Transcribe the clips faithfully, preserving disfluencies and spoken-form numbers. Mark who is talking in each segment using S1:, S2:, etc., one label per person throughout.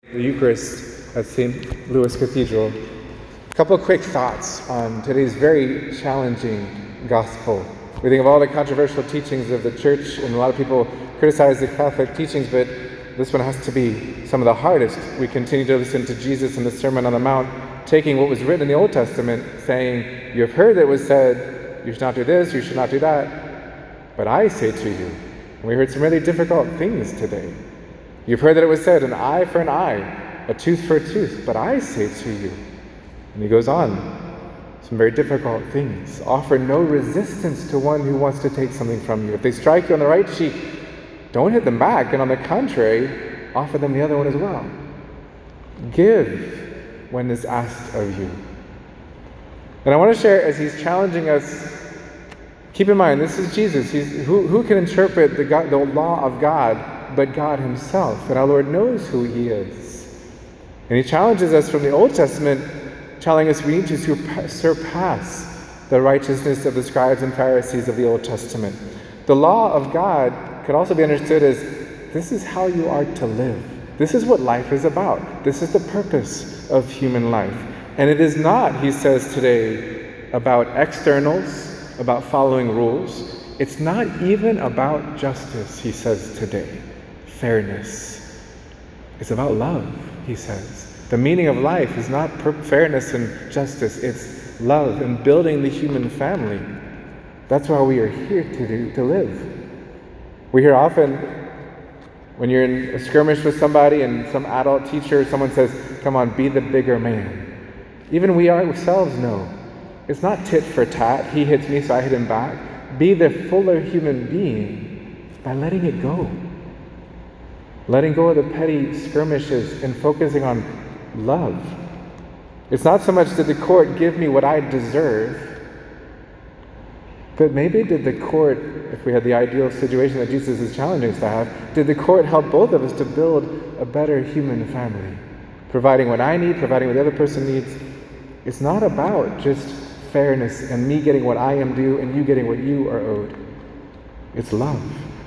S1: the Eucharist at Saint Louis Cathedral. A couple of quick thoughts on today's very challenging gospel. We think of all the controversial teachings of the church, and a lot of people criticize the Catholic teachings, but this one has to be some of the hardest. We continue to listen to Jesus in the Sermon on the Mount, taking what was written in the Old Testament, saying, you have heard that it was said, you should not do this, you should not do that, but I say to you. And we heard some really difficult things today. You've heard that it was said, an eye for an eye, a tooth for a tooth, but I say to you. And he goes on, some very difficult things. Offer no resistance to one who wants to take something from you. If they strike you on the right cheek, don't hit them back, and on the contrary, offer them the other one as well. Give when is asked of you. And I want to share, as he's challenging us, keep in mind, this is Jesus. He's, who, who can interpret the, God, the law of God but God himself? And our Lord knows who he is. And he challenges us from the Old Testament, telling us we need to surpass the righteousness of the scribes and Pharisees of the Old Testament. The law of God could also be understood as, this is how you are to live. This is what life is about. This is the purpose of human life. And it is not, he says today, about externals, about following rules. It's not even about justice, he says today. Fairness. It's about love, he says. The meaning of life is not per- fairness and justice. It's love and building the human family. That's why we are here to do, to live. We hear often when you're in a skirmish with somebody and some adult teacher, someone says, come on, be the bigger man. Even we ourselves know it's not tit for tat. He hits me, so I hit him back. Be the fuller human being by letting it go. Letting go of the petty skirmishes and focusing on love. It's not so much did the court give me what I deserve, but maybe did the court, if we had the ideal situation that Jesus is challenging us to have, did the court help both of us to build a better human family? Providing what I need, providing what the other person needs. It's not about just fairness and me getting what I am due and you getting what you are owed. It's love.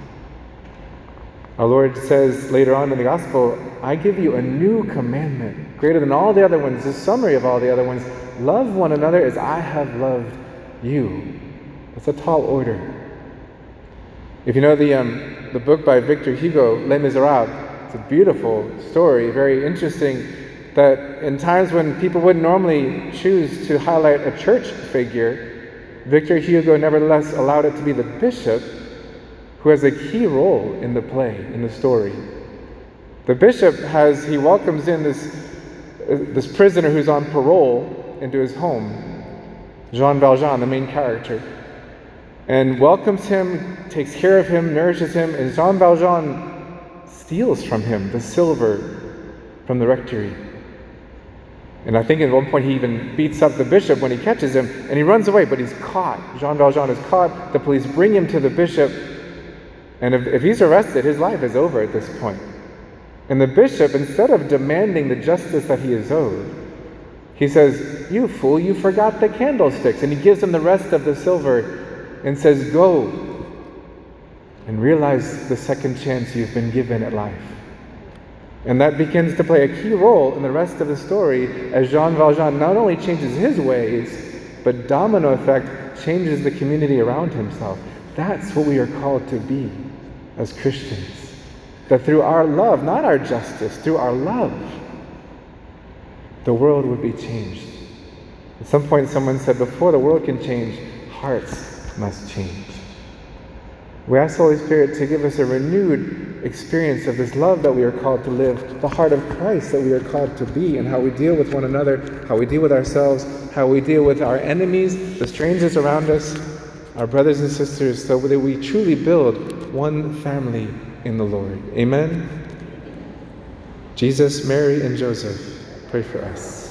S1: Our Lord says later on in the Gospel, I give you a new commandment, greater than all the other ones, the summary of all the other ones. Love one another as I have loved you. It's a tall order. If you know the um, the book by Victor Hugo, Les Miserables, it's a beautiful story, very interesting, that in times when people wouldn't normally choose to highlight a church figure, Victor Hugo nevertheless allowed it to be the bishop who has a key role in the play, in the story. The bishop has, he welcomes in this, uh, this prisoner who's on parole into his home, Jean Valjean, the main character, and welcomes him, takes care of him, nourishes him, and Jean Valjean steals from him the silver from the rectory. And I think at one point he even beats up the bishop when he catches him, and he runs away, but he's caught. Jean Valjean is caught. The police bring him to the bishop, and if, if he's arrested, his life is over at this point. And the bishop, instead of demanding the justice that he is owed, he says, you fool, you forgot the candlesticks. And he gives him the rest of the silver and says, go and realize the second chance you've been given at life. And that begins to play a key role in the rest of the story as Jean Valjean not only changes his ways, but domino effect changes the community around himself. That's what we are called to be as Christians. That through our love, not our justice, through our love, the world would be changed. At some point someone said, before the world can change, hearts must change. We ask the Holy Spirit to give us a renewed experience of this love that we are called to live, the heart of Christ that we are called to be, and how we deal with one another, how we deal with ourselves, how we deal with our enemies, the strangers around us, our brothers and sisters, so that we truly build one family in the Lord. Amen. Jesus, Mary, and Joseph, pray for us.